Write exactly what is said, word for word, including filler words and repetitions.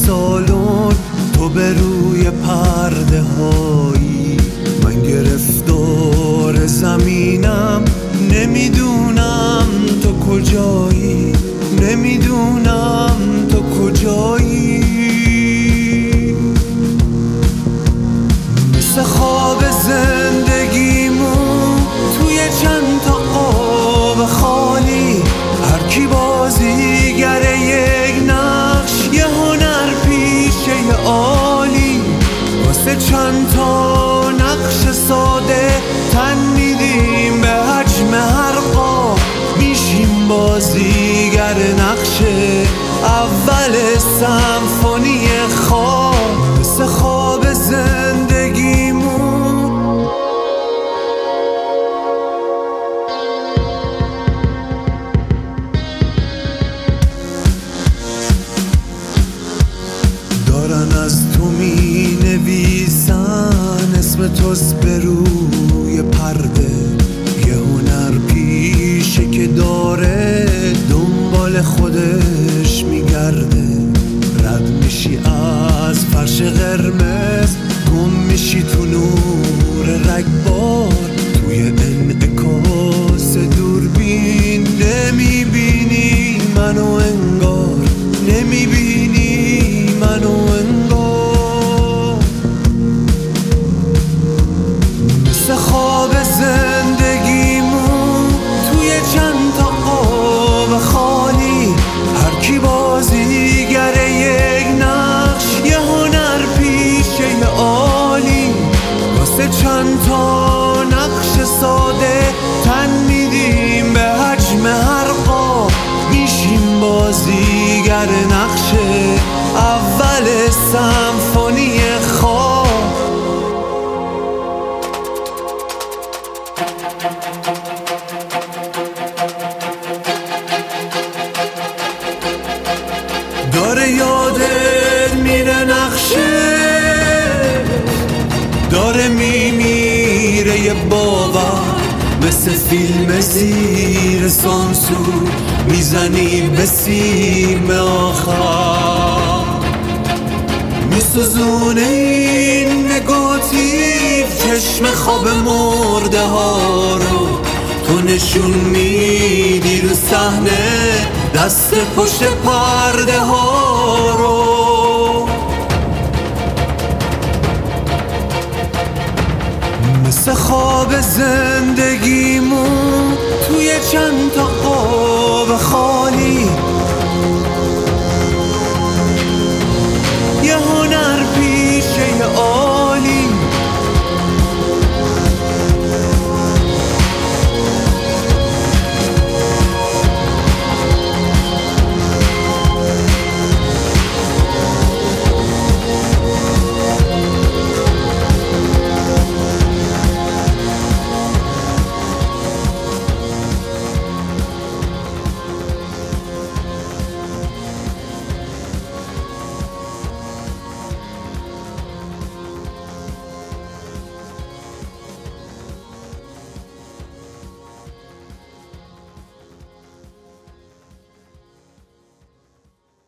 سالن تو به روی پرده هایی، من گرفتار زمینم نمیدونم تو کجایی، نمیدونم تو کجایی. مثل خواب زندگیمون توی چند تا قاب خالی، هر کی بازیگره یک نقش، یه هنر پیشه عالی. واسه چند تا نقش ساده تن میدیم به حجم هر قاب، میشیم بازیگر نقش اول سمفونی خواب. مثل خواب زندگیمون دارن از تو می نویسن اسم توست به روی پرده، یه هنر پیشه که داره دنبال خودش میگرده. رد میشی از فرش قرمز، گم میشی تو نور رگبار، توی انعکاس دوربین نمیبینی منو انگار، نمیبینی منو انگار. مثل خواب زندگیمون توی چند تا قاب خالی، هر کی بازیگره یک نقش، یه هنر پیشه عالی. واسه چند تا نقش ساده تن میدیم به حجم هر قاب، میشیم بازیگر نقش اول سمفونی خواب. داره یادت میره نقشه، داره میمیره یه باور، مثل فیلم زیر سانسور میزنی به سیم آخر. میسوزونه این نگاتیو چشم خواب مرده ها رو، تو نشون میدی رو صحنه دست پشت پرده ها رو. مثل خواب زندگی